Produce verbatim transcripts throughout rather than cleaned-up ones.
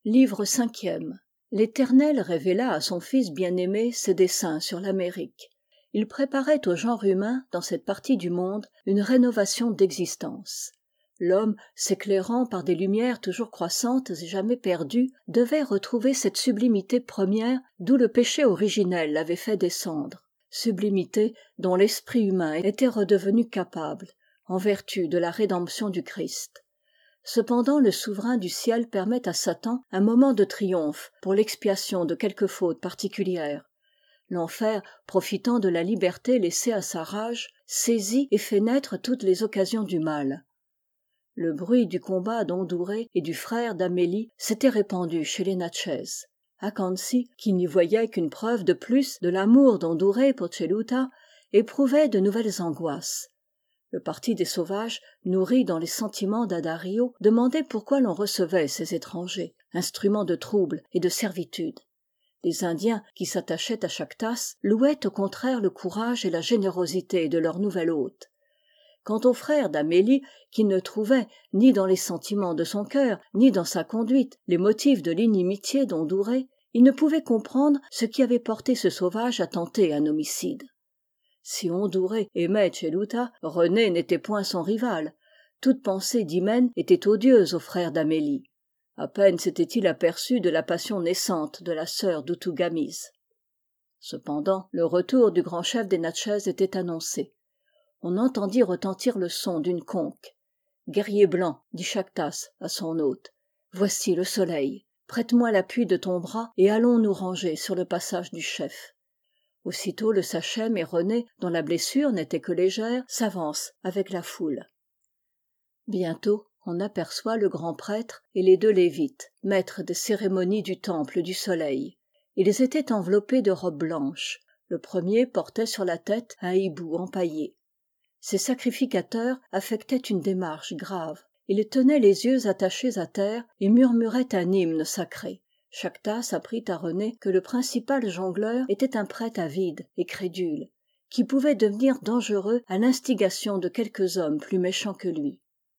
Livre cinquième. L'Éternel révéla à son Fils bien-aimé ses desseins sur l'Amérique. Il préparait au genre humain, dans cette partie du monde, une rénovation d'existence. L'homme, s'éclairant par des lumières toujours croissantes et jamais perdues, devait retrouver cette sublimité première d'où le péché originel l'avait fait descendre, sublimité dont l'esprit humain était redevenu capable, en vertu de la rédemption du Christ. Cependant le souverain du ciel permet à Satan un moment de triomphe pour l'expiation de quelques fautes particulières. L'enfer, profitant de la liberté laissée à sa rage, saisit et fait naître toutes les occasions du mal. Le bruit du combat d'Ondouré et du frère d'Amélie s'était répandu chez les Natchez. Akansi, qui n'y voyait qu'une preuve de plus de l'amour d'Ondouré pour Celuta, éprouvait de nouvelles angoisses. Le parti des sauvages, nourri dans les sentiments d'Addario, demandait pourquoi l'on recevait ces étrangers, instruments de trouble et de servitude. Les Indiens, qui s'attachaient à Chactas, louaient au contraire le courage et la générosité de leur nouvel hôte. Quant au frère d'Amélie, qui ne trouvait, ni dans les sentiments de son cœur, ni dans sa conduite, les motifs de l'inimitié d'Ondouré, il ne pouvait comprendre ce qui avait porté ce sauvage à tenter un homicide. Si Ondouré aimait Celuta, René n'était point son rival. Toute pensée d'hymen était odieuse au frère d'Amélie. À peine s'était-il aperçu de la passion naissante de la sœur d'Outougamise. Cependant, le retour du grand chef des Natchez était annoncé. On entendit retentir le son d'une conque. « Guerrier blanc, dit Chactas à son hôte, voici le soleil. Prête-moi l'appui de ton bras et allons nous ranger sur le passage du chef. » Aussitôt le sachem et René, dont la blessure n'était que légère, s'avancent avec la foule. Bientôt, on aperçoit le grand prêtre et les deux lévites, maîtres des cérémonies du temple du soleil. Ils étaient enveloppés de robes blanches. Le premier portait sur la tête un hibou empaillé. Ces sacrificateurs affectaient une démarche grave. Ils tenaient les yeux attachés à terre et murmuraient un hymne sacré. Chactas apprit à René que le principal jongleur était un prêtre avide et crédule, qui pouvait devenir dangereux à l'instigation de quelques hommes plus méchants que lui.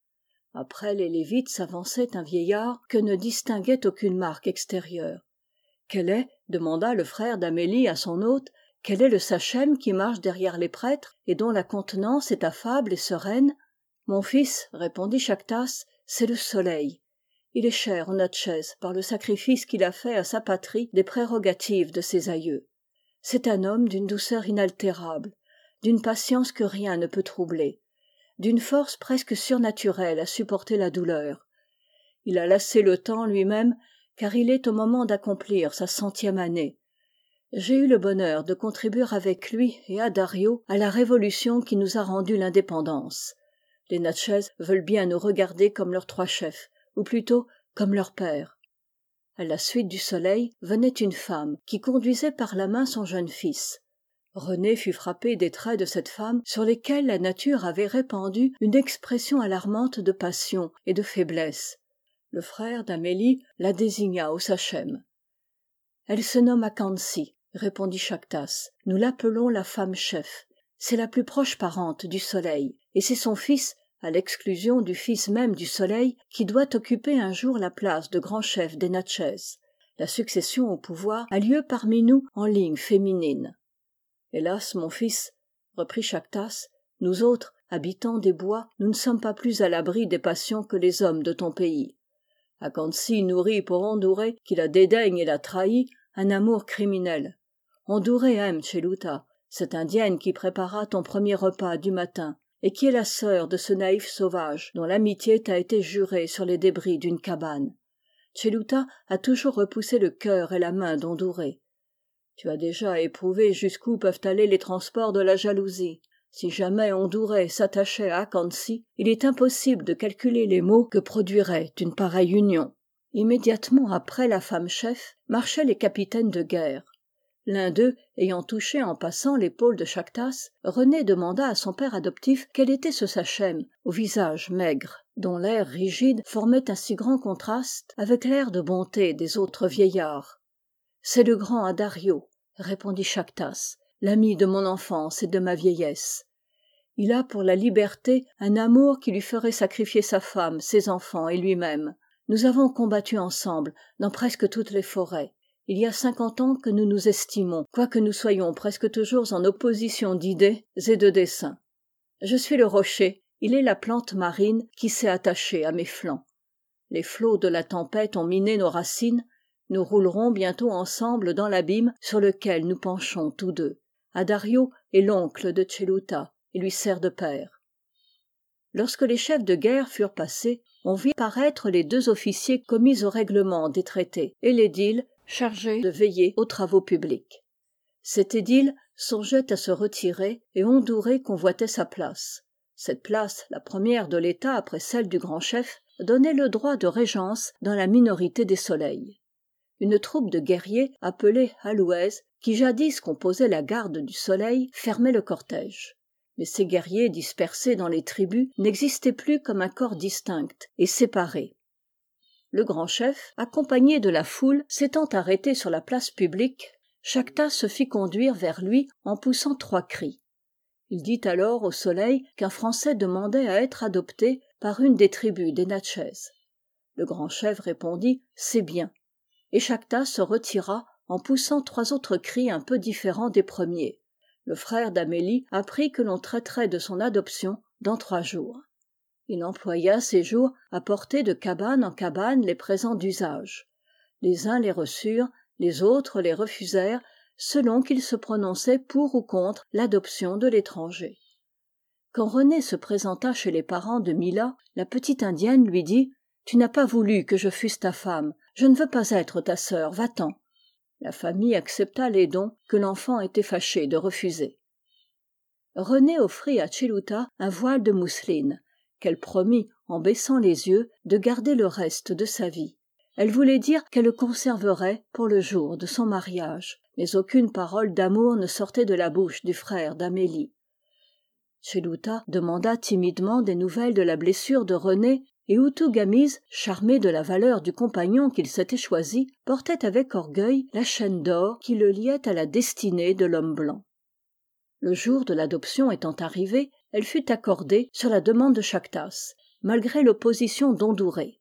Après les Lévites s'avançait un vieillard que ne distinguait aucune marque extérieure. « Quel est, demanda le frère d'Amélie à son hôte, quel est le sachem qui marche derrière les prêtres et dont la contenance est affable et sereine ?»« Mon fils, répondit Chactas, c'est le soleil. Il est cher aux Natchez par le sacrifice qu'il a fait à sa patrie des prérogatives de ses aïeux. C'est un homme d'une douceur inaltérable, d'une patience que rien ne peut troubler, d'une force presque surnaturelle à supporter la douleur. Il a lassé le temps lui-même, car il est au moment d'accomplir sa centième année. J'ai eu le bonheur de contribuer avec lui et Addario à la révolution qui nous a rendu l'indépendance. Les Natchez veulent bien nous regarder comme leurs trois chefs, ou plutôt comme leur père. » À la suite du soleil venait une femme qui conduisait par la main son jeune fils. René fut frappé des traits de cette femme sur lesquels la nature avait répandu une expression alarmante de passion et de faiblesse. Le frère d'Amélie la désigna au sachem. « Elle se nomme Akansi, répondit Chactas. Nous l'appelons la femme chef. C'est la plus proche parente du soleil, et c'est son fils, à l'exclusion du fils même du soleil, qui doit occuper un jour la place de grand chef des Natchez. La succession au pouvoir a lieu parmi nous en ligne féminine. Hélas, mon fils, reprit Chactas, nous autres, habitants des bois, nous ne sommes pas plus à l'abri des passions que les hommes de ton pays. Akansi nourrit pour Ondouré, qui la dédaigne et la trahit, un amour criminel. Ondouré aime Celuta, cette indienne qui prépara ton premier repas du matin, et qui est la sœur de ce naïf sauvage dont l'amitié t'a été jurée sur les débris d'une cabane. Celuta a toujours repoussé le cœur et la main d'Ondouré. Tu as déjà éprouvé jusqu'où peuvent aller les transports de la jalousie. Si jamais Ondouré s'attachait à Akansi, il est impossible de calculer les maux que produirait une pareille union. » Immédiatement après la femme chef marchaient les capitaines de guerre. L'un d'eux, ayant touché en passant l'épaule de Chactas, René demanda à son père adoptif quel était ce sachem, au visage maigre, dont l'air rigide formait un si grand contraste avec l'air de bonté des autres vieillards. « C'est le grand Addario, » répondit Chactas, « l'ami de mon enfance et de ma vieillesse. Il a pour la liberté un amour qui lui ferait sacrifier sa femme, ses enfants et lui-même. nous avons combattu ensemble dans presque toutes les forêts. Il y a cinquante ans que nous nous estimons, quoique nous soyons presque toujours en opposition d'idées et de desseins. Je suis le rocher, il est la plante marine qui s'est attachée à mes flancs. Les flots de la tempête ont miné nos racines, nous roulerons bientôt ensemble dans l'abîme sur lequel nous penchons tous deux. Addario est l'oncle de Celuta et lui sert de père. Lorsque les chefs de guerre furent passés, on vit paraître les deux officiers commis au règlement des traités et l'édile chargé de veiller aux travaux publics. Cet édile songeait à se retirer et Onduré convoitait sa place. Cette place, la première de l'État après celle du grand chef, donnait le droit de régence dans la minorité des soleils. Une troupe de guerriers appelés Alouès, qui jadis composaient la garde du soleil, fermait le cortège. Mais ces guerriers dispersés dans les tribus n'existaient plus comme un corps distinct et séparé. Le grand chef, accompagné de la foule, s'étant arrêté sur la place publique, Chactas se fit conduire vers lui en poussant trois cris. Il dit alors au soleil qu'un Français demandait à être adopté par une des tribus des Natchez. Le grand chef répondit « C'est bien », et Chactas se retira en poussant trois autres cris un peu différents des premiers. Le frère d'Amélie apprit que l'on traiterait de son adoption dans trois jours. Il employa ces jours à porter de cabane en cabane les présents d'usage. Les uns les reçurent, les autres les refusèrent, selon qu'ils se prononçaient pour ou contre l'adoption de l'étranger. Quand René se présenta chez les parents de Mila, la petite indienne lui dit « Tu n'as pas voulu que je fusse ta femme, je ne veux pas être ta sœur, va-t'en ». La famille accepta les dons que l'enfant était fâché de refuser. René offrit à Celuta un voile de mousseline, qu'elle promit, en baissant les yeux, de garder le reste de sa vie. Elle voulait dire qu'elle le conserverait pour le jour de son mariage, mais aucune parole d'amour ne sortait de la bouche du frère d'Amélie. Celuta demanda timidement des nouvelles de la blessure de René, et Outougamise, charmé de la valeur du compagnon qu'il s'était choisi, portait avec orgueil la chaîne d'or qui le liait à la destinée de l'homme blanc. Le jour de l'adoption étant arrivé, elle fut accordée sur la demande de Chactas, malgré l'opposition d'Onduré.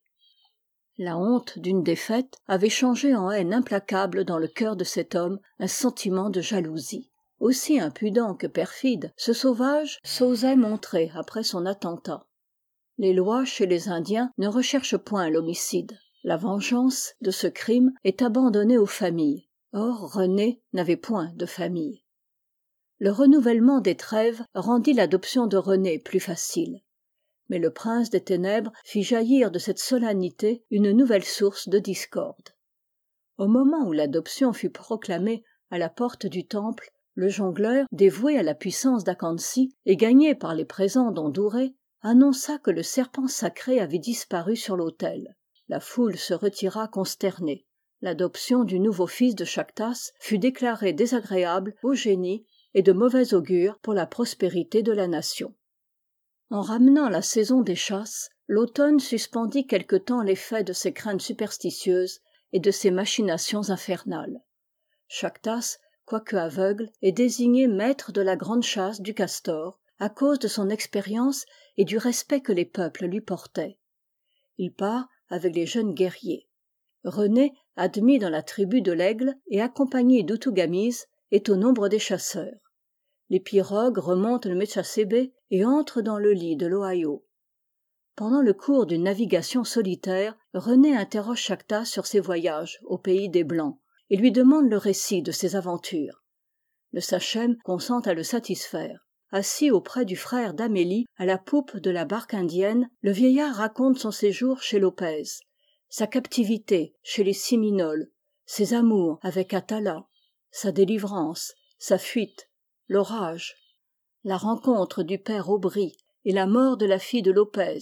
La honte d'une défaite avait changé en haine implacable dans le cœur de cet homme un sentiment de jalousie. Aussi impudent que perfide, ce sauvage s'osait montrer après son attentat. Les lois chez les Indiens ne recherchent point l'homicide. La vengeance de ce crime est abandonnée aux familles. Or René n'avait point de famille. Le renouvellement des trêves rendit l'adoption de René plus facile. Mais le prince des ténèbres fit jaillir de cette solennité une nouvelle source de discorde. Au moment où l'adoption fut proclamée à la porte du temple, le jongleur, dévoué à la puissance d'Akansi et gagné par les présents d'Onduré, annonça que le serpent sacré avait disparu sur l'autel. La foule se retira consternée. L'adoption du nouveau fils de Chactas fut déclarée désagréable au génie et de mauvais augure pour la prospérité de la nation. En ramenant la saison des chasses, l'automne suspendit quelque temps l'effet de ses craintes superstitieuses et de ses machinations infernales. Chactas, quoique aveugle, est désigné maître de la grande chasse du castor, à cause de son expérience et du respect que les peuples lui portaient. Il part avec les jeunes guerriers. René, admis dans la tribu de l'Aigle et accompagné d'Outougamise, est au nombre des chasseurs. Les pirogues remontent le Metchacébé et entrent dans le lit de l'Ohio. Pendant le cours d'une navigation solitaire, René interroge Chactas sur ses voyages au pays des Blancs et lui demande le récit de ses aventures. Le sachem consent à le satisfaire. Assis auprès du frère d'Amélie, à la poupe de la barque indienne, le vieillard raconte son séjour chez Lopez, sa captivité chez les Séminoles, ses amours avec Atala, sa délivrance, sa fuite, l'orage, la rencontre du père Aubry et la mort de la fille de Lopez.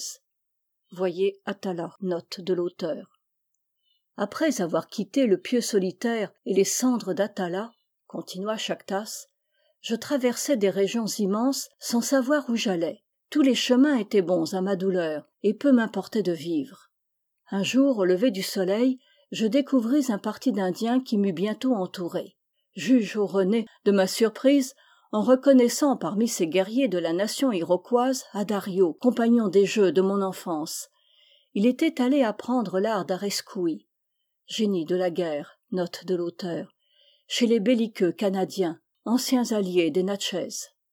Voyez Atala, note de l'auteur. Après avoir quitté le pieu solitaire et les cendres d'Atala, continua Chactas, je traversais des régions immenses sans savoir où j'allais. Tous les chemins étaient bons à ma douleur, et peu m'importait de vivre. Un jour, au lever du soleil, je découvris un parti d'Indiens qui m'eut bientôt entouré. Juge, ô René, de ma surprise, en reconnaissant parmi ces guerriers de la nation iroquoise Addario, compagnon des jeux de mon enfance. il était allé apprendre l'art d'Areskoui, génie de la guerre, note de l'auteur, chez les belliqueux canadiens, anciens alliés des Natchez.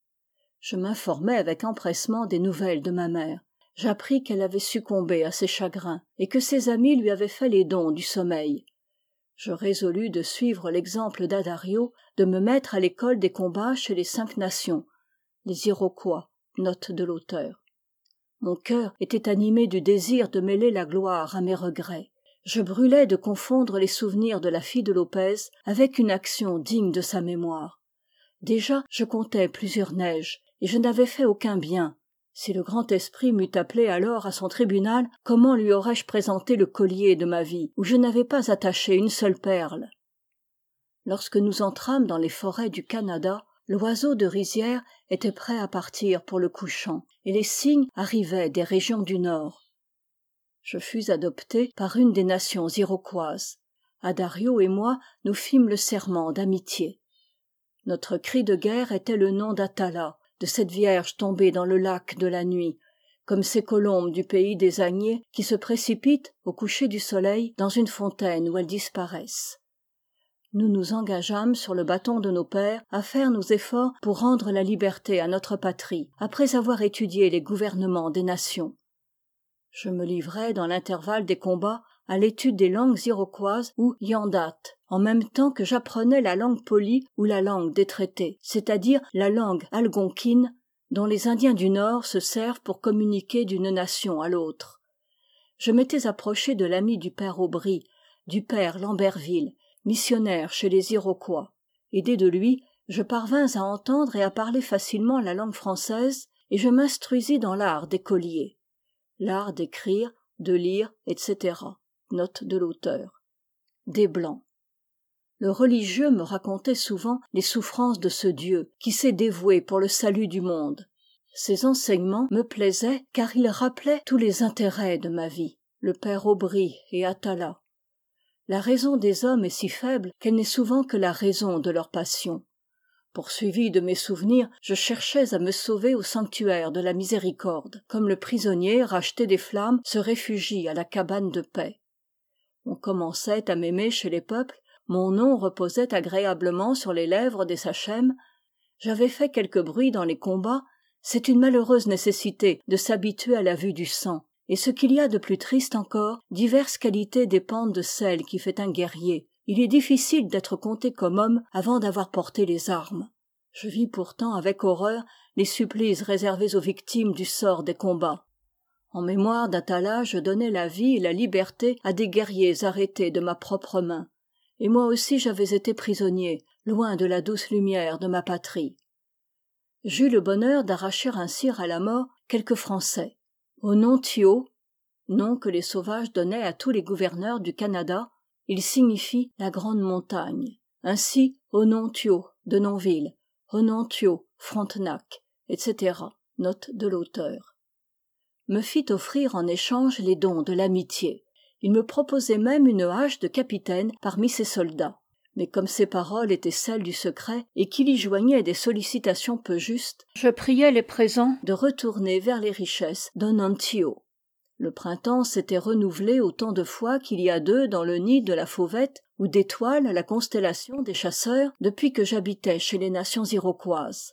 Je m'informai avec empressement des nouvelles de ma mère. J'appris qu'elle avait succombé à ses chagrins et que ses amis lui avaient fait les dons du sommeil. Je résolus de suivre l'exemple d'Addario, de me mettre à l'école des combats chez les Cinq Nations, les Iroquois, note de l'auteur. Mon cœur était animé du désir de mêler la gloire à mes regrets. Je brûlais de confondre les souvenirs de la fille de Lopez avec une action digne de sa mémoire. Déjà, je comptais plusieurs neiges, et je n'avais fait aucun bien. Si le grand esprit m'eût appelé alors à son tribunal, comment lui aurais-je présenté le collier de ma vie, où je n'avais pas attaché une seule perle? Lorsque nous entrâmes dans les forêts du Canada, l'oiseau de rizière était prêt à partir pour le couchant, et les cygnes arrivaient des régions du nord. Je fus adopté par une des nations iroquoises. Addario et moi nous fîmes le serment d'amitié. Notre cri de guerre était le nom d'Atala, de cette vierge tombée dans le lac de la nuit, comme ces colombes du pays des Agniers qui se précipitent, au coucher du soleil, dans une fontaine où elles disparaissent. Nous nous engageâmes sur le bâton de nos pères à faire nos efforts pour rendre la liberté à notre patrie, après avoir étudié les gouvernements des nations. Je me livrai dans l'intervalle des combats à l'étude des langues iroquoises ou Wendat, en même temps que j'apprenais la langue polie ou la langue des traités, c'est-à-dire la langue algonquine dont les Indiens du Nord se servent pour communiquer d'une nation à l'autre. Je m'étais approché de l'ami du père Aubry, du père Lamberville, missionnaire chez les Iroquois. Aidé de lui, je parvins à entendre et à parler facilement la langue française et je m'instruisis dans l'art des colliers. L'art d'écrire, de lire, et cetera. Note de l'auteur. Des Blancs. Le religieux me racontait souvent les souffrances de ce Dieu qui s'est dévoué pour le salut du monde. Ses enseignements me plaisaient car ils rappelaient tous les intérêts de ma vie, le père Aubry et Atala. La raison des hommes est si faible qu'elle n'est souvent que la raison de leurs passions. Poursuivi de mes souvenirs, je cherchais à me sauver au sanctuaire de la miséricorde, comme le prisonnier racheté des flammes se réfugie à la cabane de paix. On commençait à m'aimer chez les peuples, mon nom reposait agréablement sur les lèvres des sachems, j'avais fait quelque bruit dans les combats, c'est une malheureuse nécessité de s'habituer à la vue du sang, et ce qu'il y a de plus triste encore, diverses qualités dépendent de celle qui fait un guerrier. Il est difficile d'être compté comme homme avant d'avoir porté les armes. Je vis pourtant avec horreur les supplices réservés aux victimes du sort des combats. En mémoire d'Atala, je donnais la vie et la liberté à des guerriers arrêtés de ma propre main. Et moi aussi j'avais été prisonnier, loin de la douce lumière de ma patrie. J'eus le bonheur d'arracher ainsi à la mort quelques Français. Onontio, nom que les sauvages donnaient à tous les gouverneurs du Canada, il signifie la grande montagne. Ainsi, Onontio de Nonville, Onontio, Frontenac, et cetera. Note de l'auteur. Me fit offrir en échange les dons de l'amitié. Il me proposait même une hache de capitaine parmi ses soldats. Mais comme ses paroles étaient celles du secret et qu'il y joignait des sollicitations peu justes, je priais les présents de retourner vers les richesses d'Onontio. Le printemps s'était renouvelé autant de fois qu'il y a d'œufs dans le nid de la fauvette ou d'étoiles à la constellation des chasseurs depuis que j'habitais chez les nations iroquoises.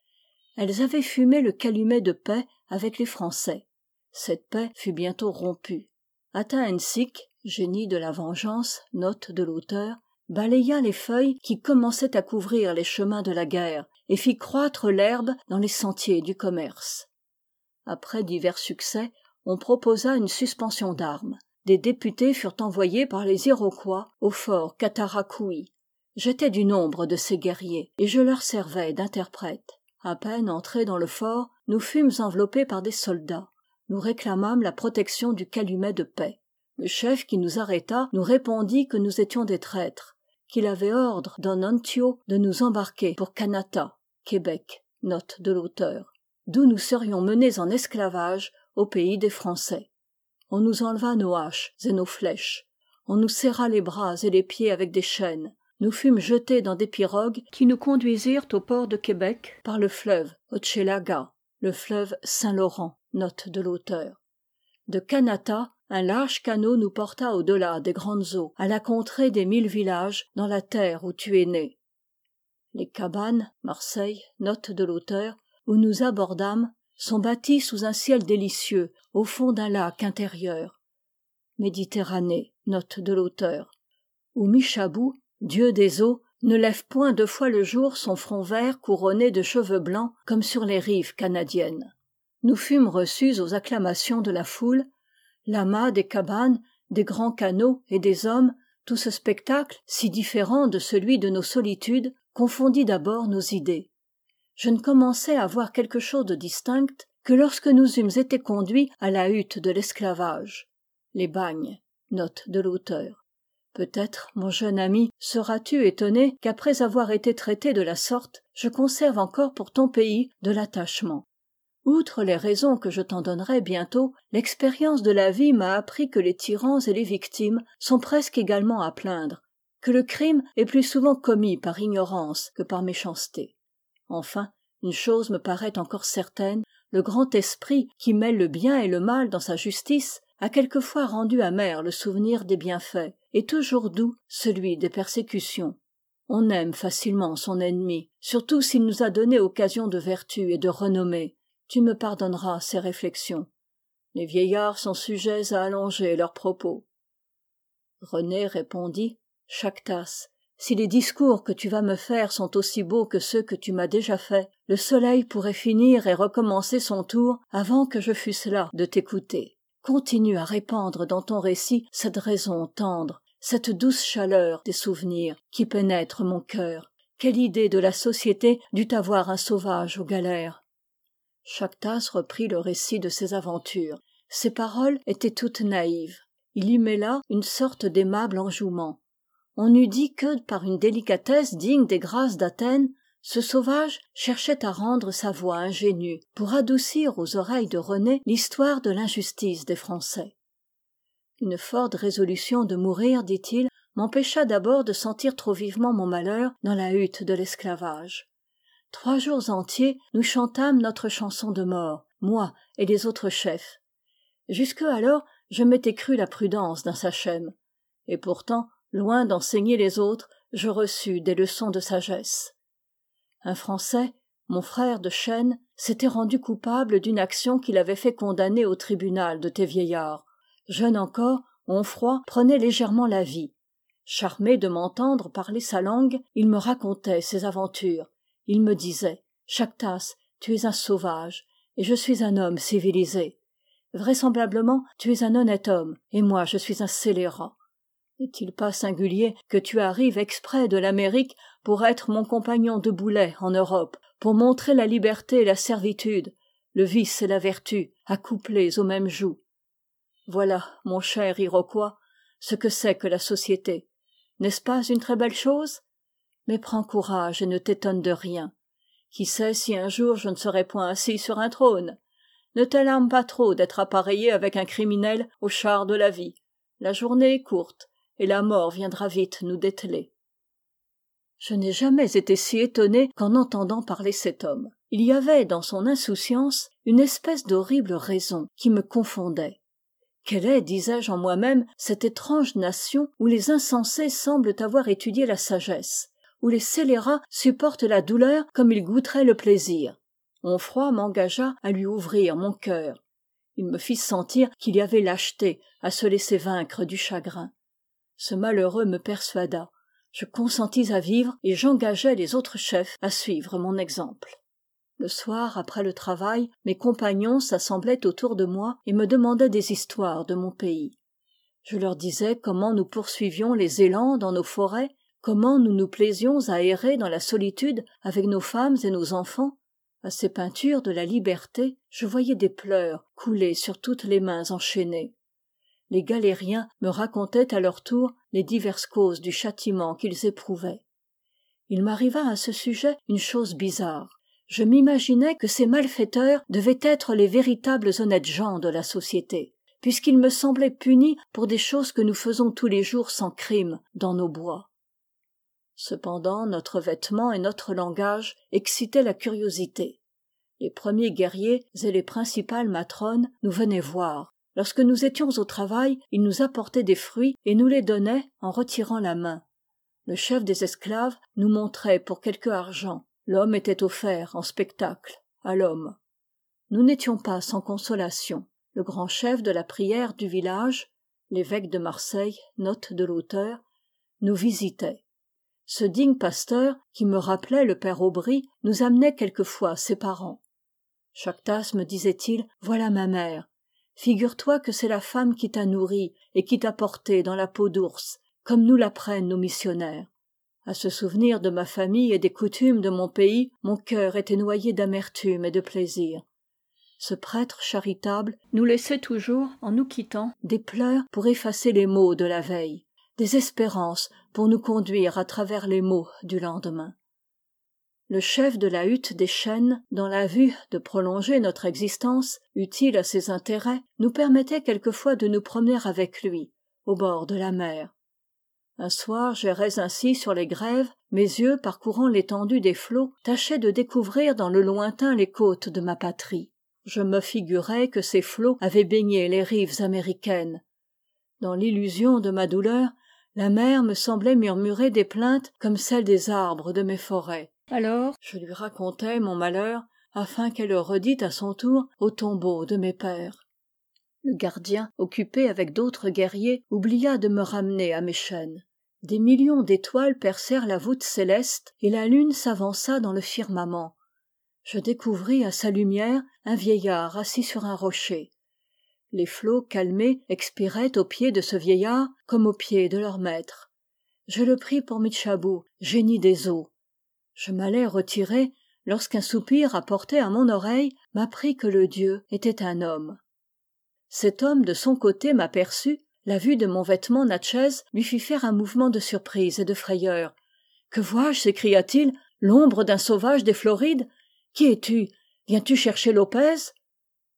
Elles avaient fumé le calumet de paix avec les Français. Cette paix fut bientôt rompue. Ata-Ensik, génie de la vengeance, note de l'auteur, balaya les feuilles qui commençaient à couvrir les chemins de la guerre et fit croître l'herbe dans les sentiers du commerce. Après divers succès, on proposa une suspension d'armes. Des députés furent envoyés par les Iroquois au fort Cataraqui. J'étais du nombre de ces guerriers, et je leur servais d'interprète. À peine entrés dans le fort, nous fûmes enveloppés par des soldats. Nous réclamâmes la protection du calumet de paix. Le chef qui nous arrêta nous répondit que nous étions des traîtres, qu'il avait ordre d'Onontio de nous embarquer pour Kanata, Québec, note de l'auteur, d'où nous serions menés en esclavage au pays des Français. On nous enleva nos haches et nos flèches. On nous serra les bras et les pieds avec des chaînes. Nous fûmes jetés dans des pirogues qui nous conduisirent au port de Québec par le fleuve Hochelaga, le fleuve Saint-Laurent, note de l'auteur. De Kanata, un large canot nous porta au-delà des grandes eaux, à la contrée des mille villages dans la terre où tu es né. Les cabanes, Marseille, note de l'auteur, où nous abordâmes, sont bâties sous un ciel délicieux, au fond d'un lac intérieur. Méditerranée, note de l'auteur, où Michabou, dieu des eaux, ne lève point deux fois le jour son front vert couronné de cheveux blancs comme sur les rives canadiennes. Nous fûmes reçus aux acclamations de la foule, l'amas des cabanes, des grands canots et des hommes, tout ce spectacle, si différent de celui de nos solitudes, confondit d'abord nos idées. Je ne commençai à voir quelque chose de distinct que lorsque nous eûmes été conduits à la hutte de l'esclavage. Les bagnes, note de l'auteur. Peut-être, mon jeune ami, seras-tu étonné qu'après avoir été traité de la sorte, je conserve encore pour ton pays de l'attachement. Outre les raisons que je t'en donnerai bientôt, l'expérience de la vie m'a appris que les tyrans et les victimes sont presque également à plaindre, que le crime est plus souvent commis par ignorance que par méchanceté. Enfin, une chose me paraît encore certaine, le grand esprit qui mêle le bien et le mal dans sa justice a quelquefois rendu amer le souvenir des bienfaits et toujours doux celui des persécutions. On aime facilement son ennemi, surtout s'il nous a donné occasion de vertu et de renommée. Tu me pardonneras ces réflexions. Les vieillards sont sujets à allonger leurs propos. René répondit, Chactas, si les discours que tu vas me faire sont aussi beaux que ceux que tu m'as déjà faits, le soleil pourrait finir et recommencer son tour avant que je fusse là de t'écouter. Continue à répandre dans ton récit cette raison tendre, cette douce chaleur des souvenirs qui pénètrent mon cœur. Quelle idée de la société dut avoir un sauvage aux galères. Chactas reprit le récit de ses aventures. Ses paroles étaient toutes naïves. Il y mêla une sorte d'aimable enjouement. On eût dit que, par une délicatesse digne des grâces d'Athènes, ce sauvage cherchait à rendre sa voix ingénue pour adoucir aux oreilles de René l'histoire de l'injustice des Français. Une forte résolution de mourir, dit-il, m'empêcha d'abord de sentir trop vivement mon malheur dans la hutte de l'esclavage. Trois jours entiers, nous chantâmes notre chanson de mort, moi et les autres chefs. Jusque alors, je m'étais cru la prudence d'un sachem. Et pourtant, loin d'enseigner les autres, je reçus des leçons de sagesse. Un Français, mon frère de Chêne, s'était rendu coupable d'une action qu'il avait fait condamner au tribunal de tes vieillards. Jeune encore, Onfroy prenait légèrement la vie. Charmé de m'entendre parler sa langue, il me racontait ses aventures. Il me disait « Chactas, tu es un sauvage, et je suis un homme civilisé. Vraisemblablement, tu es un honnête homme, et moi je suis un scélérat. N'est-il pas singulier que tu arrives exprès de l'Amérique pour être mon compagnon de boulet en Europe, pour montrer la liberté et la servitude, le vice et la vertu, accouplés au même joug. Voilà, mon cher Iroquois, ce que c'est que la société. N'est-ce pas une très belle chose? Mais prends courage et ne t'étonne de rien. Qui sait si un jour je ne serai point assis sur un trône? Ne t'alarme pas trop d'être appareillé avec un criminel au char de la vie. La journée est courte, et la mort viendra vite nous dételer. Je n'ai jamais été si étonné qu'en entendant parler cet homme. Il y avait dans son insouciance une espèce d'horrible raison qui me confondait. Quelle est, disais-je en moi-même, cette étrange nation où les insensés semblent avoir étudié la sagesse, où les scélérats supportent la douleur comme ils goûteraient le plaisir. Onfroy m'engagea à lui ouvrir mon cœur. Il me fit sentir qu'il y avait lâcheté à se laisser vaincre du chagrin. Ce malheureux me persuada. Je consentis à vivre et j'engageai les autres chefs à suivre mon exemple. Le soir, après le travail, mes compagnons s'assemblaient autour de moi et me demandaient des histoires de mon pays. Je leur disais comment nous poursuivions les élans dans nos forêts, comment nous nous plaisions à errer dans la solitude avec nos femmes et nos enfants. À ces peintures de la liberté, je voyais des pleurs couler sur toutes les mains enchaînées. Les galériens me racontaient à leur tour les diverses causes du châtiment qu'ils éprouvaient. Il m'arriva à ce sujet une chose bizarre. Je m'imaginais que ces malfaiteurs devaient être les véritables honnêtes gens de la société, puisqu'ils me semblaient punis pour des choses que nous faisons tous les jours sans crime dans nos bois. Cependant, notre vêtement et notre langage excitaient la curiosité. Les premiers guerriers et les principales matrones nous venaient voir. Lorsque nous étions au travail, il nous apportait des fruits et nous les donnait en retirant la main. Le chef des esclaves nous montrait pour quelque argent. L'homme était offert en spectacle à l'homme. Nous n'étions pas sans consolation. Le grand chef de la prière du village, l'évêque de Marseille, note de l'auteur, nous visitait. Ce digne pasteur, qui me rappelait le père Aubry, nous amenait quelquefois ses parents. « Chactas, me disait-il, voilà ma mère. Figure-toi que c'est la femme qui t'a nourri et qui t'a porté dans la peau d'ours, comme nous l'apprennent nos missionnaires. » À ce souvenir de ma famille et des coutumes de mon pays, mon cœur était noyé d'amertume et de plaisir. Ce prêtre charitable nous laissait toujours, en nous quittant, des pleurs pour effacer les maux de la veille, des espérances pour nous conduire à travers les maux du lendemain. Le chef de la hutte des chênes, dans la vue de prolonger notre existence, utile à ses intérêts, nous permettait quelquefois de nous promener avec lui, au bord de la mer. Un soir, j'errais ainsi sur les grèves, mes yeux parcourant l'étendue des flots, tâchaient de découvrir dans le lointain les côtes de ma patrie. Je me figurais que ces flots avaient baigné les rives américaines. Dans l'illusion de ma douleur, la mer me semblait murmurer des plaintes comme celles des arbres de mes forêts. Alors, je lui racontais mon malheur, afin qu'elle le redît à son tour au tombeau de mes pères. Le gardien, occupé avec d'autres guerriers, oublia de me ramener à mes chaînes. Des millions d'étoiles percèrent la voûte céleste et la lune s'avança dans le firmament. Je découvris à sa lumière un vieillard assis sur un rocher. Les flots calmés expiraient au pied de ce vieillard comme au pied de leur maître. Je le pris pour Mitchabou, génie des eaux. Je m'allais retirer lorsqu'un soupir apporté à mon oreille m'apprit que le Dieu était un homme. Cet homme de son côté m'aperçut, la vue de mon vêtement natchez lui fit faire un mouvement de surprise et de frayeur. « Que vois-je » s'écria-t-il, « l'ombre d'un sauvage des Florides ? Qui es-tu ? Viens-tu chercher Lopez ?»« Lopez »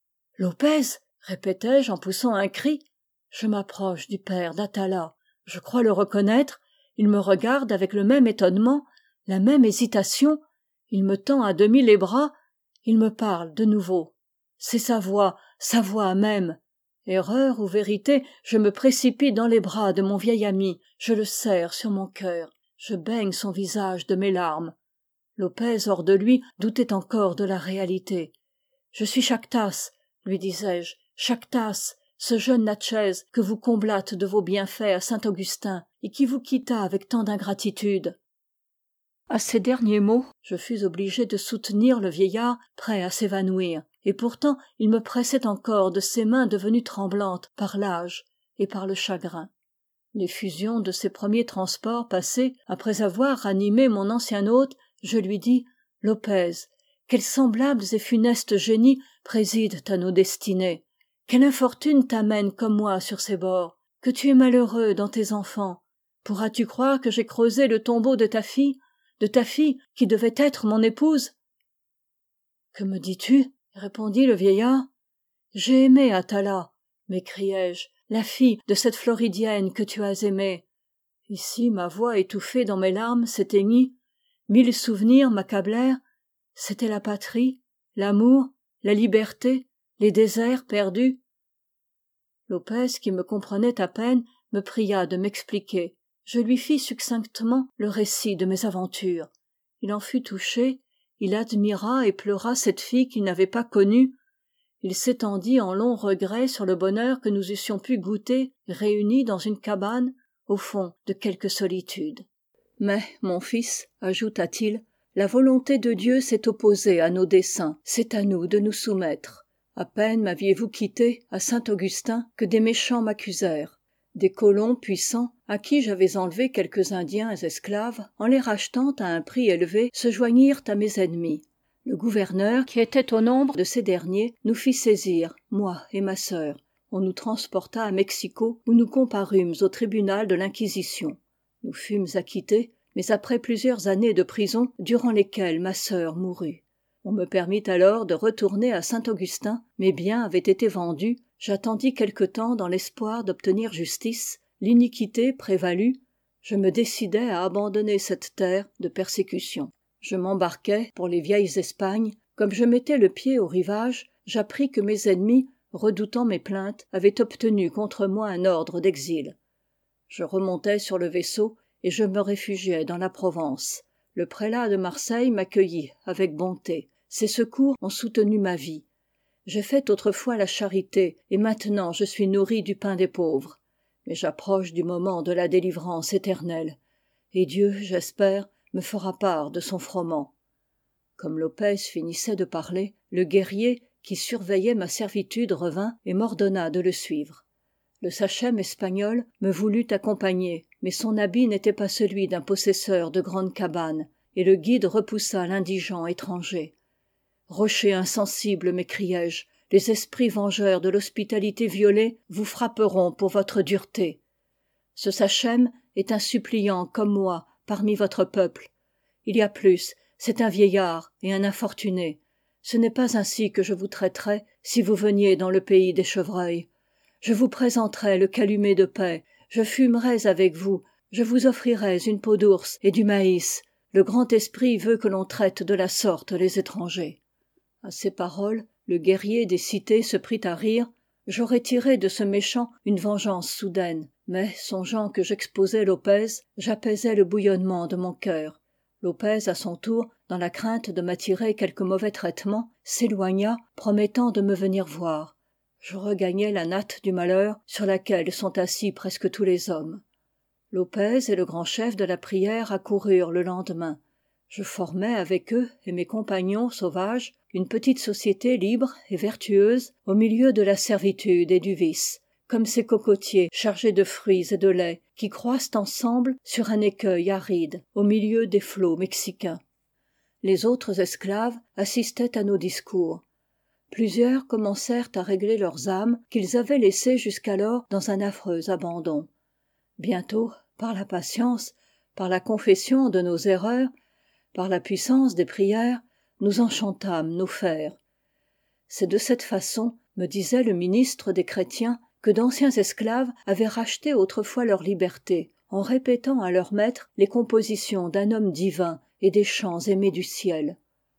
répétai-je en poussant un cri. Je m'approche du père d'Atala. Je crois le reconnaître. Il me regarde avec le même étonnement, la même hésitation. Il me tend à demi les bras. Il me parle de nouveau. C'est sa voix, sa voix même. Erreur ou vérité, je me précipite dans les bras de mon vieil ami. Je le serre sur mon cœur. Je baigne son visage de mes larmes. Lopez, hors de lui, doutait encore de la réalité. « Je suis Chactas, » lui disais-je, « Chactas, ce jeune Natchez que vous comblâtes de vos bienfaits à Saint-Augustin et qui vous quitta avec tant d'ingratitude. » À ces derniers mots, je fus obligé de soutenir le vieillard prêt à s'évanouir, et pourtant il me pressait encore de ses mains devenues tremblantes par l'âge et par le chagrin. L'effusion de ces premiers transports passés, après avoir ranimé mon ancien hôte, je lui dis « Lopez, quels semblables et funestes génies président à nos destinées. Quelle infortune t'amène comme moi sur ces bords. Que tu es malheureux dans tes enfants. Pourras-tu croire que j'ai creusé le tombeau de ta fille, de ta fille qui devait être mon épouse ?»« Que me dis-tu » répondit le vieillard. « J'ai aimé Atala, m'écriai-je, la fille de cette Floridienne que tu as aimée. » Ici ma voix étouffée dans mes larmes s'éteignit. Mille souvenirs m'accablèrent. C'était la patrie, l'amour, la liberté, les déserts perdus. Lopez, qui me comprenait à peine, me pria de m'expliquer. Je lui fis succinctement le récit de mes aventures. Il en fut touché, il admira et pleura cette fille qu'il n'avait pas connue. Il s'étendit en longs regrets sur le bonheur que nous eussions pu goûter, réunis dans une cabane, au fond de quelque solitude. « Mais, mon fils, ajouta-t-il, la volonté de Dieu s'est opposée à nos desseins, c'est à nous de nous soumettre. À peine m'aviez-vous quitté, à Saint-Augustin, que des méchants m'accusèrent. Des colons puissants, à qui j'avais enlevé quelques indiens esclaves, en les rachetant à un prix élevé, se joignirent à mes ennemis. Le gouverneur, qui était au nombre de ces derniers, nous fit saisir, moi et ma sœur. On nous transporta à Mexico, où nous comparûmes au tribunal de l'Inquisition. Nous fûmes acquittés, mais après plusieurs années de prison, durant lesquelles ma sœur mourut. On me permit alors de retourner à Saint-Augustin, mes biens avaient été vendus, j'attendis quelque temps dans l'espoir d'obtenir justice, l'iniquité prévalut, je me décidai à abandonner cette terre de persécution. Je m'embarquai pour les vieilles Espagnes, comme je mettais le pied au rivage, j'appris que mes ennemis, redoutant mes plaintes, avait obtenu contre moi un ordre d'exil. Je remontai sur le vaisseau et je me réfugiai dans la Provence. Le prélat de Marseille m'accueillit avec bonté. Ses secours ont soutenu ma vie. J'ai fait autrefois la charité et maintenant je suis nourri du pain des pauvres. Mais j'approche du moment de la délivrance éternelle. Et Dieu, j'espère, me fera part de son froment. Comme Lopez finissait de parler, le guerrier qui surveillait ma servitude revint et m'ordonna de le suivre. Le sachem espagnol me voulut accompagner, mais son habit n'était pas celui d'un possesseur de grandes cabanes, et le guide repoussa l'indigent étranger. « Rocher insensible, m'écriai-je, les esprits vengeurs de l'hospitalité violée vous frapperont pour votre dureté. Ce sachem est un suppliant comme moi parmi votre peuple. Il y a plus, c'est un vieillard et un infortuné. Ce n'est pas ainsi que je vous traiterais si vous veniez dans le pays des chevreuils. Je vous présenterais le calumet de paix, je fumerais avec vous, je vous offrirais une peau d'ours et du maïs. Le grand esprit veut que l'on traite de la sorte les étrangers. » À ces paroles, le guerrier des cités se prit à rire. J'aurais tiré de ce méchant une vengeance soudaine, mais, songeant que j'exposais Lopez, j'apaisai le bouillonnement de mon cœur. Lopez, à son tour, dans la crainte de m'attirer quelque mauvais traitement, s'éloigna, promettant de me venir voir. Je regagnai la natte du malheur sur laquelle sont assis presque tous les hommes. Lopez et le grand chef de la prière accoururent le lendemain. Je formai avec eux et mes compagnons sauvages une petite société libre et vertueuse au milieu de la servitude et du vice, comme ces cocotiers chargés de fruits et de lait qui croissent ensemble sur un écueil aride au milieu des flots mexicains. Les autres esclaves assistaient à nos discours. Plusieurs commencèrent à régler leurs âmes qu'ils avaient laissées jusqu'alors dans un affreux abandon. Bientôt, par la patience, par la confession de nos erreurs, par la puissance des prières, nous enchantâmes nos fers. C'est de cette façon, me disait le ministre des chrétiens, que d'anciens esclaves avaient racheté autrefois leur liberté, en répétant à leur maître les compositions d'un homme divin et des chants aimés du ciel.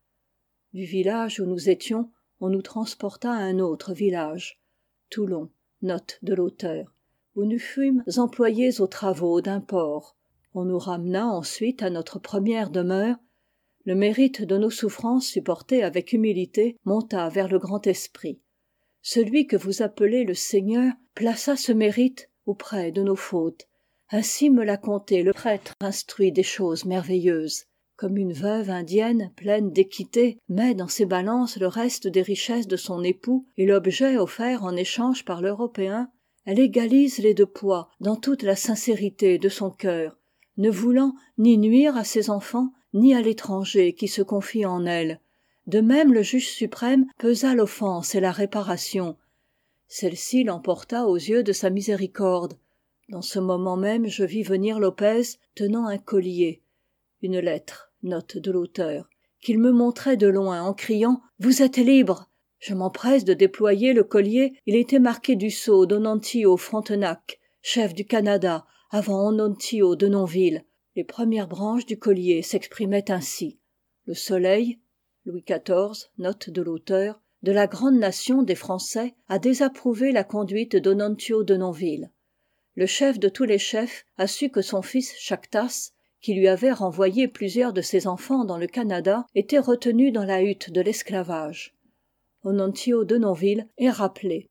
Du village où nous étions, on nous transporta à un autre village, Toulon, note de l'auteur, où nous fûmes employés aux travaux d'un port. On nous ramena ensuite à notre première demeure. Le mérite de nos souffrances supportées avec humilité monta vers le grand esprit. Celui que vous appelez le Seigneur plaça ce mérite auprès de nos fautes. Ainsi me l'a conté le prêtre instruit des choses merveilleuses. Comme une veuve indienne pleine d'équité met dans ses balances le reste des richesses de son époux et l'objet offert en échange par l'Européen, elle égalise les deux poids dans toute la sincérité de son cœur, ne voulant ni nuire à ses enfants ni à l'étranger qui se confie en elle. De même le juge suprême pesa l'offense et la réparation. Celle-ci l'emporta aux yeux de sa miséricorde. Dans ce moment même je vis venir Lopez tenant un collier, une lettre, note de l'auteur, qu'il me montrait de loin en criant « Vous êtes libre !» Je m'empresse de déployer le collier, il était marqué du sceau d'Onontio Frontenac, chef du Canada, avant Onontio de Nonville. Les premières branches du collier s'exprimaient ainsi. Le soleil, Louis quatorze, note de l'auteur, de la grande nation des Français a désapprouvé la conduite d'Onontio de Nonville. Le chef de tous les chefs a su que son fils Chactas, qui lui avait renvoyé plusieurs de ses enfants dans le Canada, était retenu dans la hutte de l'esclavage. Onontio de Nonville est rappelé.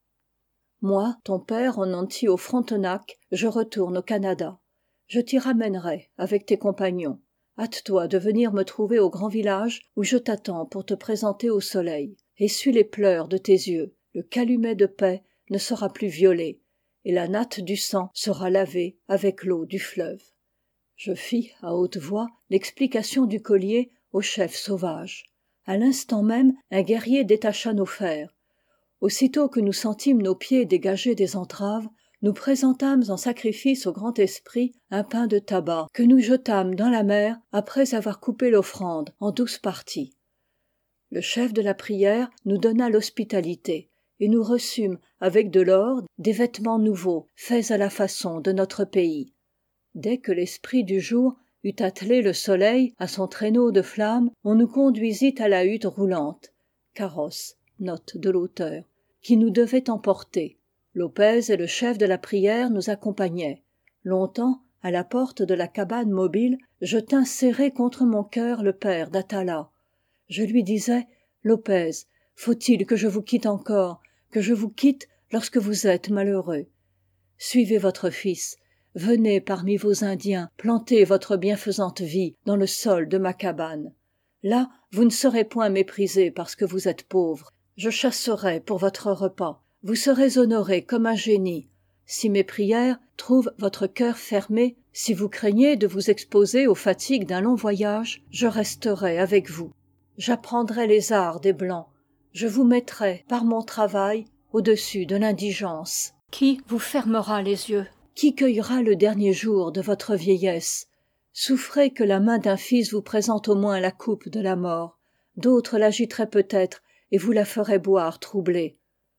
Moi, ton père Onontio Frontenac, je retourne au Canada. Je t'y ramènerai avec tes compagnons. Hâte-toi de venir me trouver au grand village où je t'attends pour te présenter au soleil. Essuie les pleurs de tes yeux. Le calumet de paix ne sera plus violé et la natte du sang sera lavée avec l'eau du fleuve. Je fis, à haute voix, l'explication du collier au chef sauvage. À l'instant même, un guerrier détacha nos fers. Aussitôt que nous sentîmes nos pieds dégagés des entraves, nous présentâmes en sacrifice au grand esprit un pain de tabac que nous jetâmes dans la mer après avoir coupé l'offrande en douze parties. Le chef de la prière nous donna l'hospitalité et nous reçûmes avec de l'or des vêtements nouveaux faits à la façon de notre pays. Dès que l'esprit du jour eut attelé le soleil à son traîneau de flammes, on nous conduisit à la hutte roulante, carrosse, note de l'auteur, qui nous devait emporter. Lopez et le chef de la prière nous accompagnaient. Longtemps, à la porte de la cabane mobile, je tins serré contre mon cœur le père d'Atala. Je lui disais « Lopez, faut-il que je vous quitte encore, que je vous quitte lorsque vous êtes malheureux? Suivez votre fils, venez parmi vos Indiens planter votre bienfaisante vie dans le sol de ma cabane. Là, vous ne serez point méprisé parce que vous êtes pauvre. Je chasserai pour votre repas. Vous serez honoré comme un génie. Si mes prières trouvent votre cœur fermé, si vous craignez de vous exposer aux fatigues d'un long voyage, je resterai avec vous. J'apprendrai les arts des Blancs. Je vous mettrai, par mon travail, au-dessus de l'indigence. Qui vous fermera les yeux? Qui cueillera le dernier jour de votre vieillesse? Souffrez que la main d'un fils vous présente au moins la coupe de la mort. D'autres l'agiteraient peut-être et vous la feraient boire troublée.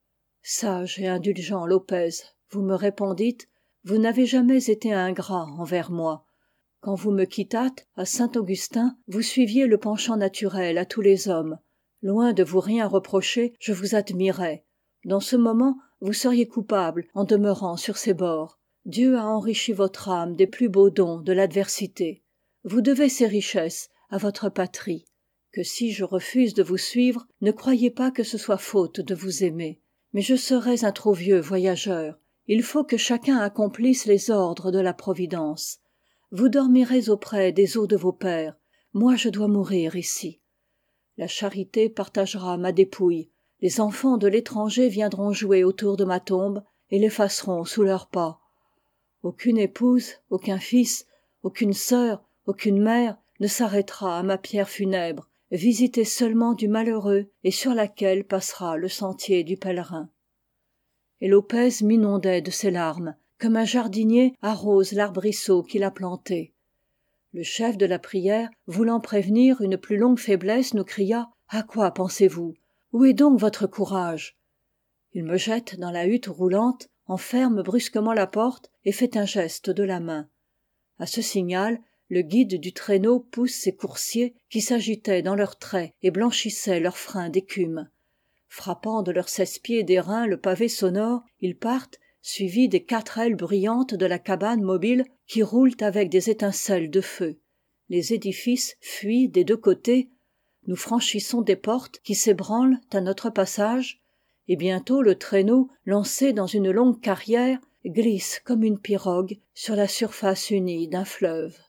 Sage et indulgent Lopez, vous me répondîtes, vous n'avez jamais été ingrat envers moi. Quand vous me quittâtes à Saint-Augustin, vous suiviez le penchant naturel à tous les hommes. Loin de vous rien reprocher, je vous admirais. Dans ce moment, vous seriez coupable en demeurant sur ces bords. Dieu a enrichi votre âme des plus beaux dons de l'adversité. Vous devez ces richesses à votre patrie. Que si je refuse de vous suivre, ne croyez pas que ce soit faute de vous aimer. Mais je serais un trop vieux voyageur. Il faut que chacun accomplisse les ordres de la Providence. Vous dormirez auprès des os de vos pères. Moi, je dois mourir ici. La charité partagera ma dépouille. Les enfants de l'étranger viendront jouer autour de ma tombe et l'effaceront sous leurs pas. Aucune épouse, aucun fils, aucune sœur, aucune mère ne s'arrêtera à ma pierre funèbre, visitée seulement du malheureux et sur laquelle passera le sentier du pèlerin. Et Lopez m'inondait de ses larmes, comme un jardinier arrose l'arbrisseau qu'il a planté. Le chef de la prière, voulant prévenir une plus longue faiblesse, nous cria « À quoi pensez-vous? Où est donc votre courage ?» Il me jette dans la hutte roulante, enferme brusquement la porte et fait un geste de la main. À ce signal, le guide du traîneau pousse ses coursiers qui s'agitaient dans leurs traits et blanchissaient leurs freins d'écume. Frappant de leurs seize-pieds d'airain le pavé sonore, ils partent, suivis des quatre ailes bruyantes de la cabane mobile qui roulent avec des étincelles de feu. Les édifices fuient des deux côtés. Nous franchissons des portes qui s'ébranlent à notre passage, et bientôt le traîneau, lancé dans une longue carrière, glisse comme une pirogue sur la surface unie d'un fleuve.